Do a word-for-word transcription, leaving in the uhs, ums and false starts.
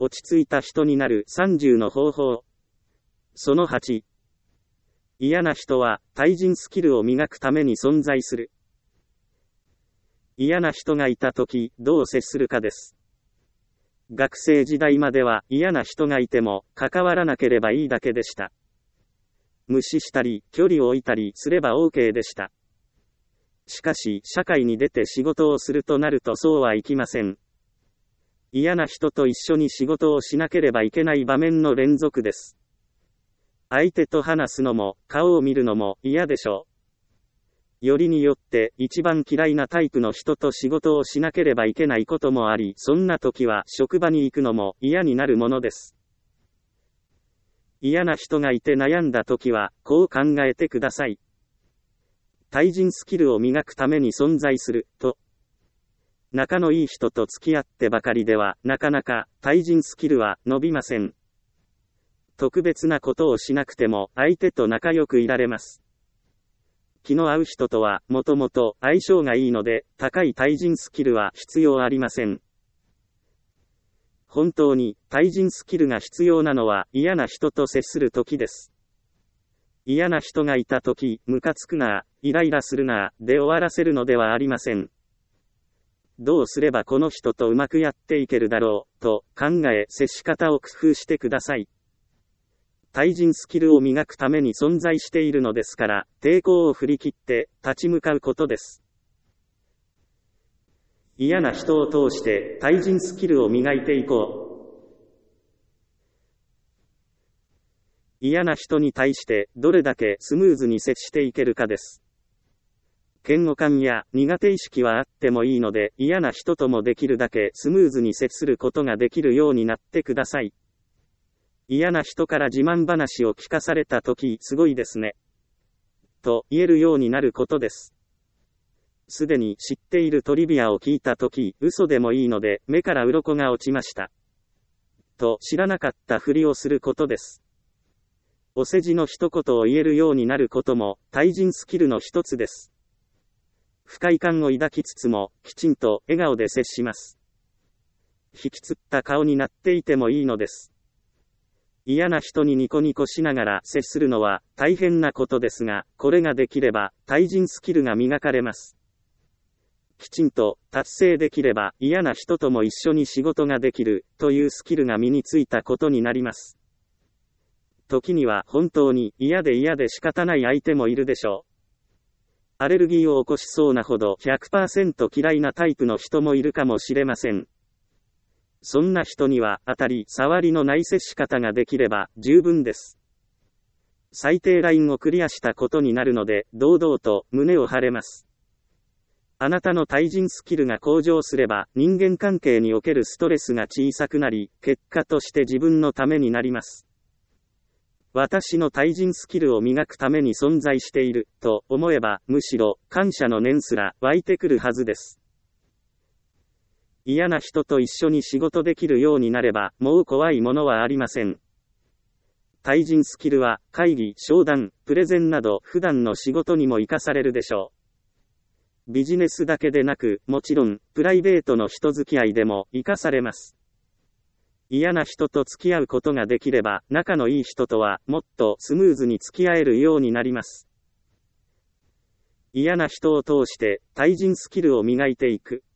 落ち着いた人になるさんじゅうの方法。そのはち。嫌な人は対人スキルを磨くために存在する。嫌な人がいたとき、どう接するかです。学生時代までは嫌な人がいても関わらなければいいだけでした。無視したり、距離を置いたりすれば OK でした。しかし、社会に出て仕事をするとなるとそうはいきません。嫌な人と一緒に仕事をしなければいけない場面の連続です。相手と話すのも、顔を見るのも嫌でしょう。よりによって一番嫌いなタイプの人と仕事をしなければいけないこともあり、そんな時は職場に行くのも嫌になるものです。嫌な人がいて悩んだ時は、こう考えてください。対人スキルを磨くために存在する、と。仲のいい人と付き合ってばかりでは、なかなか対人スキルは伸びません。特別なことをしなくても相手と仲良くいられます。気の合う人とはもともと相性がいいので、高い対人スキルは必要ありません。本当に対人スキルが必要なのは嫌な人と接するときです。嫌な人がいたとき、ムカつくな、イライラするな、で終わらせるのではありません。どうすればこの人とうまくやっていけるだろう、と考え接し方を工夫してください。対人スキルを磨くために存在しているのですから、抵抗を振り切って立ち向かうことです。嫌な人を通して対人スキルを磨いていこう。嫌な人に対してどれだけスムーズに接していけるかです。嫌悪感や苦手意識はあってもいいので、嫌な人ともできるだけスムーズに接することができるようになってください。嫌な人から自慢話を聞かされたとき、すごいですね。と言えるようになることです。すでに知っているトリビアを聞いたとき、嘘でもいいので、目から鱗が落ちました。と知らなかったふりをすることです。お世辞の一言を言えるようになることも、対人スキルの一つです。不快感を抱きつつも、きちんと笑顔で接します。引きつった顔になっていてもいいのです。嫌な人にニコニコしながら接するのは大変なことですが、これができれば対人スキルが磨かれます。きちんと達成できれば嫌な人とも一緒に仕事ができるというスキルが身についたことになります。時には本当に嫌で嫌で仕方ない相手もいるでしょう。アレルギーを起こしそうなほど ひゃくパーセント 嫌いなタイプの人もいるかもしれません。そんな人には当たり障りのない接し方ができれば十分です。最低ラインをクリアしたことになるので堂々と胸を張れます。あなたの対人スキルが向上すれば人間関係におけるストレスが小さくなり、結果として自分のためになります。私の対人スキルを磨くために存在していると思えば、むしろ感謝の念すら湧いてくるはずです。嫌な人と一緒に仕事できるようになれば、もう怖いものはありません。対人スキルは、会議、商談、プレゼンなど、普段の仕事にも活かされるでしょう。ビジネスだけでなく、もちろん、プライベートの人付き合いでも活かされます。嫌な人と付き合うことができれば、仲のいい人とは、もっとスムーズに付き合えるようになります。嫌な人を通して、対人スキルを磨いていく。